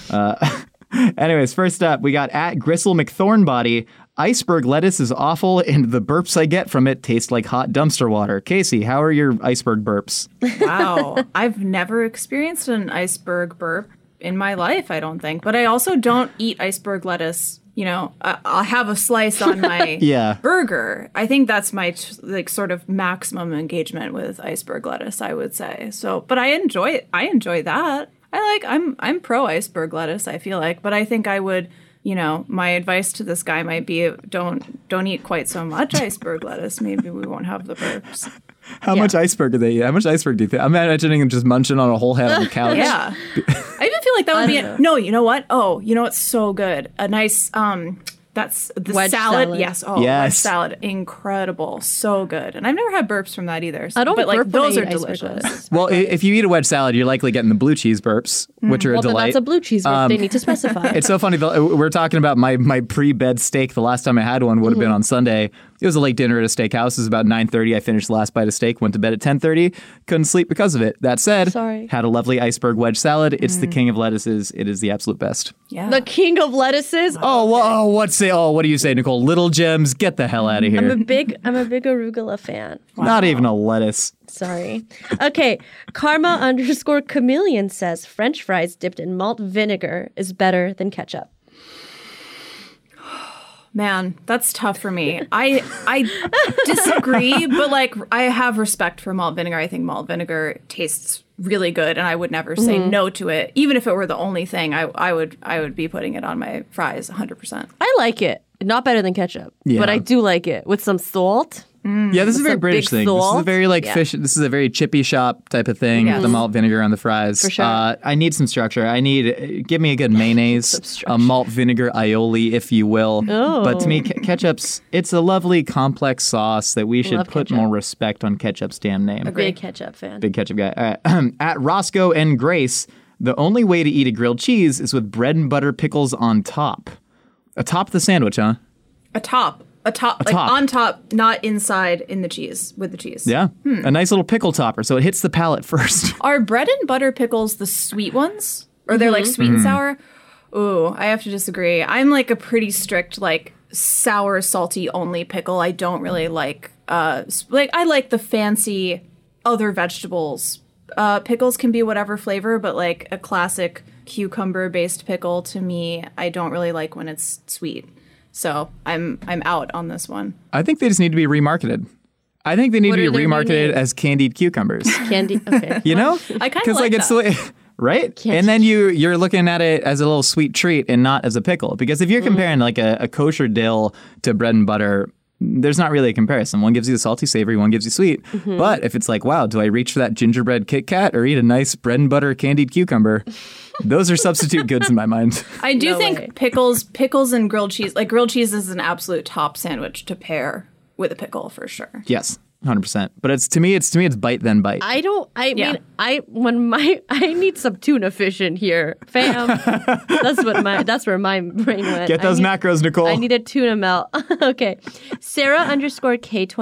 B: Anyways, first up we got at Gristle McThornbody. Iceberg lettuce is awful, and the burps I get from it taste like hot dumpster water. Casey, how are your iceberg burps?
F: Wow, I've never experienced an iceberg burp in my life, I don't think, but I also don't eat iceberg lettuce. You know, I'll have a slice on my burger. I think that's my sort of maximum engagement with iceberg lettuce, I would say. So, but I enjoy it. I enjoy that. I'm pro iceberg lettuce, I feel like, but I think I would, my advice to this guy might be don't eat quite so much iceberg lettuce. Maybe we won't have the burps.
B: How much iceberg do they eat? How much iceberg do you think? I'm imagining him just munching on a whole head on the couch.
F: Yeah. I even feel like that would be No, you know what? Oh, you know what's so good? A nice that's the
D: wedge
F: salad. Yes. Oh,
B: yes.
F: Wedge salad. Incredible. So good. And I've never had burps from that either.
D: I don't
F: but like
D: burp
F: those
D: when I
F: are
D: eat iceberg
F: delicious.
D: lettuce.
B: Well, if you eat a wedge salad, you're likely getting the blue cheese burps, which are a
D: Well, then
B: delight.
D: that's a blue cheese burp. They need to specify.
B: It's so funny. We're talking about my pre-bed steak. The last time I had one would have been on Sunday. It was a late dinner at a steakhouse. It was about 9:30. I finished the last bite of steak, went to bed at 10:30. Couldn't sleep because of it. That said, had a lovely iceberg wedge salad. It's the king of lettuces. It is the absolute best.
F: Yeah.
D: The king of lettuces.
B: What do you say, Nicole? Little Gems, get the hell out of here.
D: I'm a big arugula fan.
B: Wow. Not even a lettuce.
D: Sorry. Okay. Karma_chameleon says French fries dipped in malt vinegar is better than ketchup.
F: Man, that's tough for me. I disagree, but like I have respect for malt vinegar. I think malt vinegar tastes really good, and I would never say no to it. Even if it were the only thing, I would be putting it on my fries 100%.
D: I like it. Not better than ketchup, but I do like it with some salt.
B: Yeah, this is a very British thing. This is a very fish. This is a very chippy shop type of thing. The malt vinegar on the fries.
D: For sure.
B: I need some structure. Give me a good mayonnaise, a malt vinegar aioli, if you will.
D: Oh.
B: But to me, ketchup's it's a lovely complex sauce that we should put more respect on ketchup's damn name.
D: Big ketchup fan.
B: Big ketchup guy. At Roscoe and Grace, the only way to eat a grilled cheese is with bread and butter pickles on top. Atop the sandwich, huh?
F: Atop, on top, not inside in the cheese, with the cheese.
B: Yeah. A nice little pickle topper, so it hits the palate first.
F: Are bread and butter pickles the sweet ones? Or they're like sweet and sour? Ooh, I have to disagree. I'm like a pretty strict, like, sour, salty only pickle. I don't really like, I like the fancy other vegetables. Pickles can be whatever flavor, but like a classic cucumber-based pickle, to me, I don't really like when it's sweet. So I'm out on this one.
B: I think they just need to be remarketed. I think they need
D: What
B: to
D: are
B: be
D: their new
B: remarketed
D: names?
B: as candied cucumbers.
D: Candy. Okay.
B: You know?
F: I kind of like
B: it's
F: that.
B: right?
D: Can't
B: And then you're looking at it as a little sweet treat and not as a pickle. Because if you're comparing like a kosher dill to bread and butter, there's not really a comparison. One gives you the salty savory, one gives you sweet. But if it's like, wow, do I reach for that gingerbread Kit Kat or eat a nice bread and butter candied cucumber? Those are substitute goods in my mind.
F: I do
D: No
F: think
D: way.
F: pickles and grilled cheese, like grilled cheese is an absolute top sandwich to pair with a pickle for sure.
B: Yes, 100%. But it's to me, it's bite then bite.
D: I
F: Yeah.
D: mean, I need some tuna fish in here, fam. That's where my brain went.
B: Get those macros, Nicole.
D: I need a tuna melt. Okay. Sarah _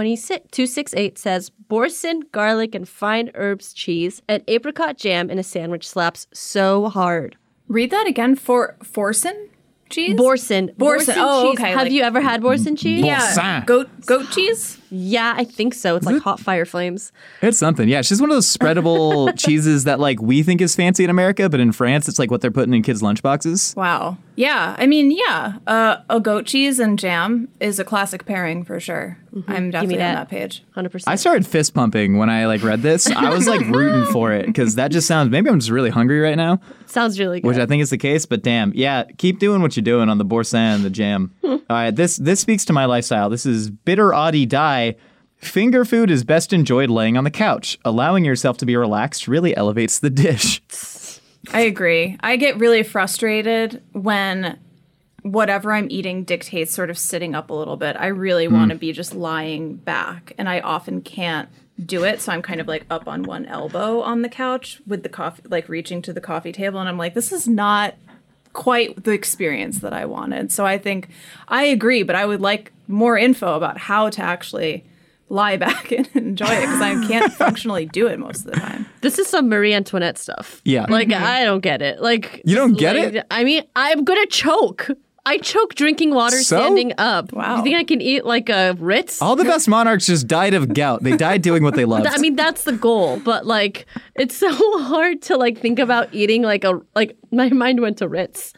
D: K268 says Boursin, garlic, and fine herbs cheese and apricot jam in a sandwich slaps so hard.
F: Read that again for Forsen cheese?
D: Boursin.
F: Oh,
D: cheese.
F: okay,
D: Have
F: like-
D: you ever had Boursin cheese?
B: Boursin.
F: Goat cheese?
D: Yeah, I think so. It's like hot fire flames.
B: It's something. Yeah, it's just one of those spreadable cheeses that like we think is fancy in America, but in France, it's like what they're putting in kids' lunchboxes.
F: Wow. Yeah. I mean, yeah. A goat cheese and jam is a classic pairing for sure. I'm definitely on
D: that.
F: that page.
D: 100%.
B: I started fist pumping when I like read this. I was like rooting for it because that just sounds. Maybe I'm just really hungry right now,
D: Sounds really good.
B: which I think is the case. But damn, yeah, keep doing what you're doing on the Boursin and the jam. All right, this speaks to my lifestyle. This is Bitter Audie Die. Finger food is best enjoyed laying on the couch. Allowing yourself to be relaxed really elevates the dish.
F: I agree. I get really frustrated when whatever I'm eating dictates sort of sitting up a little bit. I really want to be just lying back, and I often can't do it. So I'm kind of like up on one elbow on the couch with the coffee, like reaching to the coffee table, and I'm like, this is not quite the experience that I wanted. So I think I agree, but I would like more info about how to actually lie back and enjoy it because I can't functionally do it most of the time.
D: This is some Marie Antoinette stuff.
B: Yeah.
D: Like, I don't get it. Like,
B: You don't get
D: like,
B: it?
D: I mean, I'm going to choke. I choke drinking water
B: So?
D: standing up.
F: Wow.
D: You think I can eat like a Ritz?
B: All the best monarchs just died of gout. They died doing what they loved.
D: I mean, that's the goal. But like, it's so hard to like think about eating like my mind went to Ritz.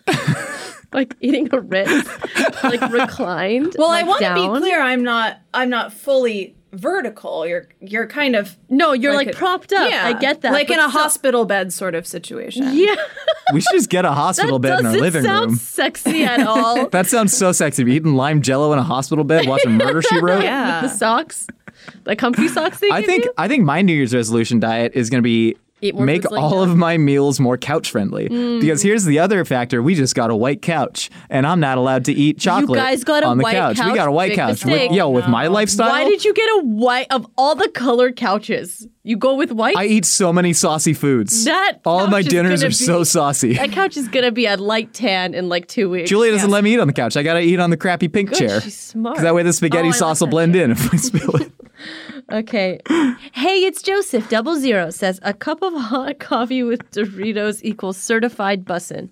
D: Like eating a Ritz, like reclined.
F: Well,
D: like,
F: I want to
D: down.
F: be clear. I'm not fully vertical. You're kind of
D: No, you're like propped up. I get that.
F: Like
D: but
F: in a
D: still-
F: hospital bed sort of situation.
D: Yeah.
B: we should just get a hospital bed in our
D: doesn't
B: living
D: sound
B: room.
D: sexy at all.
B: That sounds so sexy. Eating lime jello in a hospital bed, watching Murder, She Wrote.
D: The
F: Yeah.
D: socks, the comfy socks they give you?
B: I think my New Year's resolution diet is going to be
D: Eat more
B: make
D: foods like
B: all
D: that.
B: of my meals more couch friendly. Because here's the other factor: we just got a white couch, and I'm not allowed to eat chocolate
D: guys got a
B: on the
D: white
B: couch. We
D: couch?
B: got a white
D: Big
B: couch.
D: mistake.
B: With my lifestyle,
D: Why did you get a white of all the colored couches? You go with white.
B: I eat so many saucy foods.
D: That
B: all of my
D: couch is
B: dinners
D: gonna
B: are so
D: be-
B: saucy.
D: that couch is gonna be a light tan in like 2 weeks.
B: Julia doesn't let me eat on the couch. I got to eat on the crappy pink chair.
D: she's smart.
B: 'Cause that way the spaghetti
D: Oh, I
B: sauce
D: like
B: will
D: that
B: blend in if I spill it.
D: Okay. Hey, it's Joseph. 00 says a cup of hot coffee with Doritos equals certified bussin'.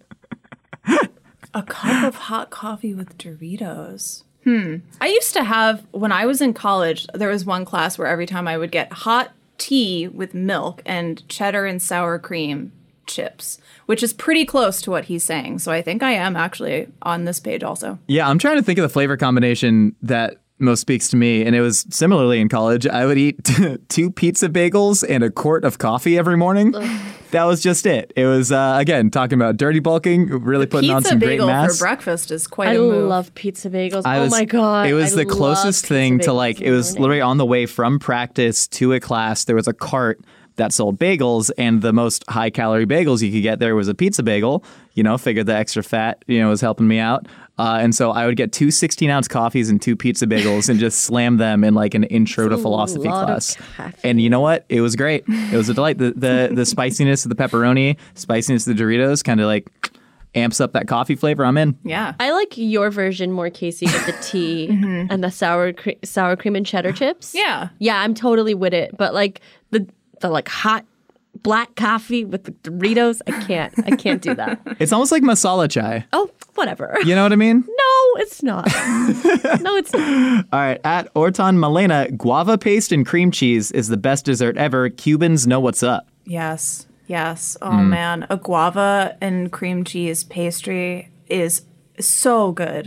F: A cup of hot coffee with Doritos. I used to have, when I was in college, there was one class where every time I would get hot tea with milk and cheddar and sour cream chips, which is pretty close to what he's saying. So I think I am actually on this page also.
B: Yeah, I'm trying to think of the flavor combination that most speaks to me. And it was similarly in college. I would eat 2 pizza bagels and a quart of coffee every morning. That was just it. It was, again, talking about dirty bulking, really putting on
F: Pizza
B: some great
F: bagel
B: mass.
F: for breakfast is quite
D: I
F: a move.
D: love pizza bagels.
B: I was-
D: oh my god.
B: It was
D: I
B: the closest
D: love
B: thing
D: pizza
B: to
D: bagels
B: like,
D: in
B: it
D: the
B: was
D: morning.
B: literally on the way from practice to a class. There was a cart that sold bagels, and the most high calorie bagels you could get there was a pizza bagel. Figured the extra fat, was helping me out. And so I would get 2 16-ounce coffees and 2 pizza bagels and just slam them in like an intro to philosophy
D: lot of
B: class.
D: caffeine.
B: And you know what? It was great. It was a delight. The spiciness of the pepperoni, spiciness of the Doritos kind of like amps up that coffee flavor. I'm in.
F: Yeah.
D: I like your version more, Casey, with the tea and the sour cream and cheddar chips.
F: Yeah.
D: Yeah, I'm totally with it. But like the like hot black coffee with the Doritos, I can't do that.
B: It's almost like masala chai.
D: Oh, whatever.
B: You know what I mean?
D: No, it's not. No, it's not.
B: All right, at Orton Malena, guava paste and cream cheese is the best dessert ever. Cubans know what's up.
F: Yes. Yes. Oh man, a guava and cream cheese pastry is so good.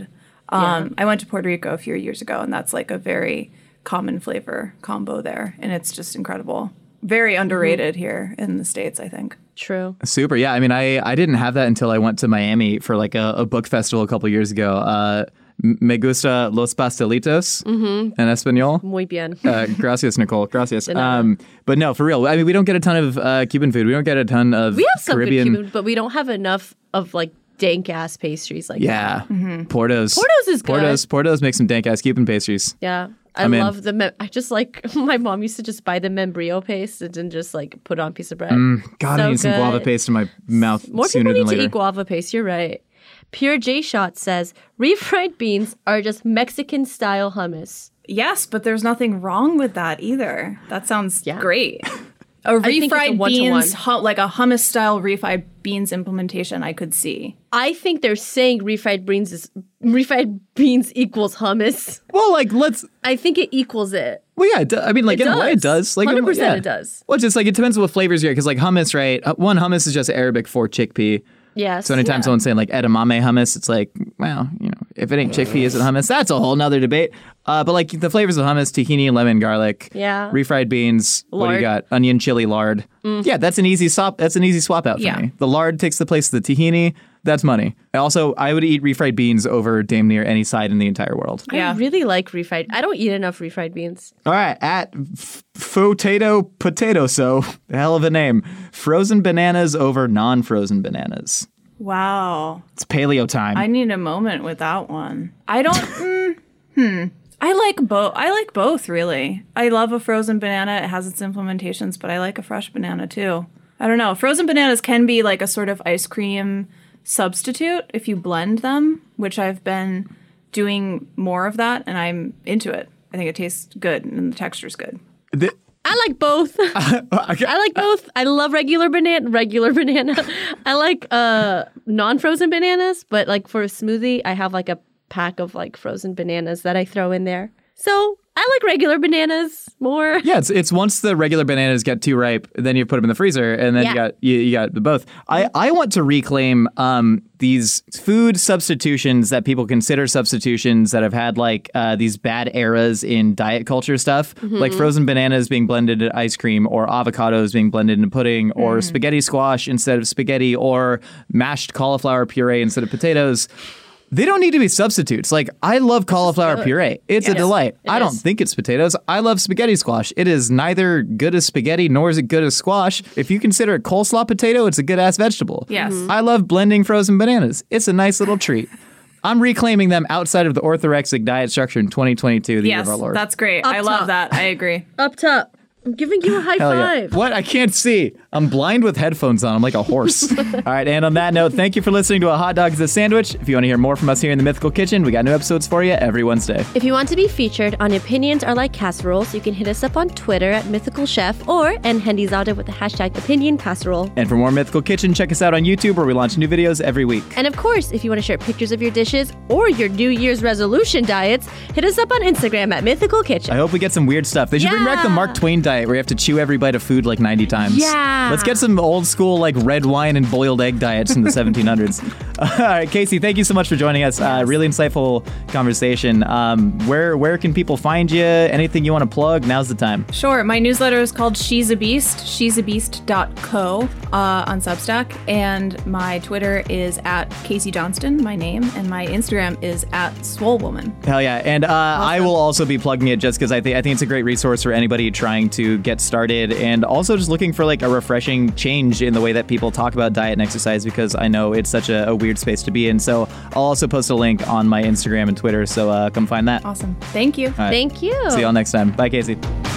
F: I went to Puerto Rico a few years ago, and that's like a very common flavor combo there, and it's just incredible. Very underrated here in the States, I think.
D: True.
B: Super. Yeah. I mean, I didn't have that until I went to Miami for like a book festival a couple years ago. Me gusta los pastelitos en español.
D: Muy bien.
B: Gracias, Nicole. Gracias. But no, for real. I mean, we don't get a ton of Cuban food. We don't get a ton of
D: We have some
B: Caribbean.
D: good Cuban, but we don't have enough of like dank ass pastries like that.
B: Yeah. Portos.
D: Portos is good.
B: Portos make some dank ass Cuban pastries.
D: Yeah. I love the I just like my mom used to just buy the membrillo paste and then just like put it on a piece of bread.
B: God, I need some guava paste in my mouth
D: More
B: sooner
D: people
B: than
D: need
B: later.
D: to eat guava paste. You're right. Pure J Shot says refried beans are just Mexican style hummus.
F: Yes, but there's nothing wrong with that either. That sounds great. A
D: think it's a
F: refried
D: one-to-one.
F: beans, like a hummus style refried beans implementation, I could see.
D: I think they're saying refried beans equals hummus.
B: Well, like, let's.
D: I think it equals it.
B: Well, yeah. I mean, like, in a way, it does. Like,
D: 100%
B: yeah.
D: it does.
B: Well, just like it depends on what flavors you're. Because like hummus, right? One hummus is just Arabic for chickpea.
D: Yes.
B: So anytime someone's saying like edamame hummus, it's like, well, you know, if it ain't chickpea, is it hummus? That's a whole nother debate. But like the flavors of hummus, tahini, lemon, garlic, refried beans.
D: Lard.
B: What do you got? Onion, chili, lard. Yeah, that's an easy swap. That's an easy swap out for me. The lard takes the place of the tahini. That's money. Also, I would eat refried beans over damn near any side in the entire world.
D: I really like refried. I don't eat enough refried beans.
B: All right, at Potato, so hell of a name. Frozen bananas over non-frozen bananas.
F: Wow.
B: It's paleo time.
F: I need a moment with that one. I don't. I like both, really. I love a frozen banana. It has its implementations, but I like a fresh banana too. I don't know. Frozen bananas can be like a sort of ice cream substitute if you blend them, which I've been doing more of that, and I'm into it. I think it tastes good and the texture's good.
D: I like both. I like both. I love regular banana. I like non-frozen bananas, but like for a smoothie, I have like a pack of like frozen bananas that I throw in there. So I like regular bananas more.
B: Yeah, it's once the regular bananas get too ripe, then you put them in the freezer, and then you got the both. I want to reclaim these food substitutions that people consider substitutions that have had like these bad eras in diet culture stuff, like frozen bananas being blended into ice cream, or avocados being blended into pudding, or spaghetti squash instead of spaghetti, or mashed cauliflower puree instead of potatoes. They don't need to be substitutes. Like, I love cauliflower puree. It's a delight. I don't think it's potatoes. I love spaghetti squash. It is neither good as spaghetti nor is it good as squash. If you consider a coleslaw potato, it's a good-ass vegetable.
F: Yes.
B: I love blending frozen bananas. It's a nice little treat. I'm reclaiming them outside of the orthorexic diet structure in 2022, the year of our Lord.
F: That's great. I love that. I agree.
D: Up top. I'm giving you a high five.
B: What? I can't see. I'm blind with headphones on. I'm like a horse. All right, and on that note, thank you for listening to A Hot Dog is a Sandwich. If you want to hear more from us here in the Mythical Kitchen, we got new episodes for you every Wednesday.
D: If you want to be featured on Opinions Are Like Casseroles, you can hit us up on Twitter at Mythical Chef or @HandyZada with the hashtag Opinion Casserole.
B: And for more Mythical Kitchen, check us out on YouTube where we launch new videos every week.
D: And of course, if you want to share pictures of your dishes or your New Year's resolution diets, hit us up on Instagram at Mythical Kitchen.
B: I hope we get some weird stuff. They should bring back the Mark Twain diet where you have to chew every bite of food like 90 times.
D: Yeah.
B: Let's get some old school like red wine and boiled egg diets from the 1700s. All right, Casey, thank you so much for joining us. Really insightful conversation. Where can people find you? Anything you want to plug? Now's the time.
F: Sure. My newsletter is called She's a Beast, she'sabeast.co on Substack. And my Twitter is at Casey Johnston, my name. And my Instagram is at SwoleWoman.
B: Hell yeah. And I will also be plugging it just because I think it's a great resource for anybody trying to get started and also just looking for like a refreshing change in the way that people talk about diet and exercise, because I know it's such a weird space to be in. So I'll also post a link on my Instagram and Twitter. So come find that.
F: Awesome. Thank you.
B: All right.
D: Thank you.
B: See y'all next time. Bye, Casey.